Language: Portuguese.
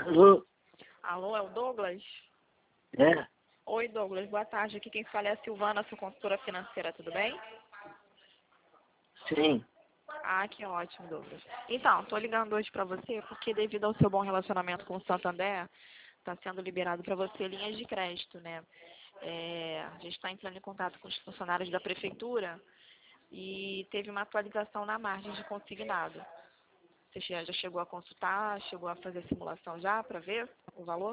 Alô? Alô, é o Douglas? É? Oi, Douglas, boa tarde. Aqui quem fala é a Silvana, sua consultora financeira, tudo bem? Sim. Ah, que ótimo, Douglas. Então, tô ligando hoje pra você porque devido ao seu bom relacionamento com o Santander, tá sendo liberado pra você linhas de crédito, né? A gente está entrando em contato com os funcionários da prefeitura e teve uma atualização na margem de consignado. Você já chegou a consultar, chegou a fazer a simulação já para ver o valor?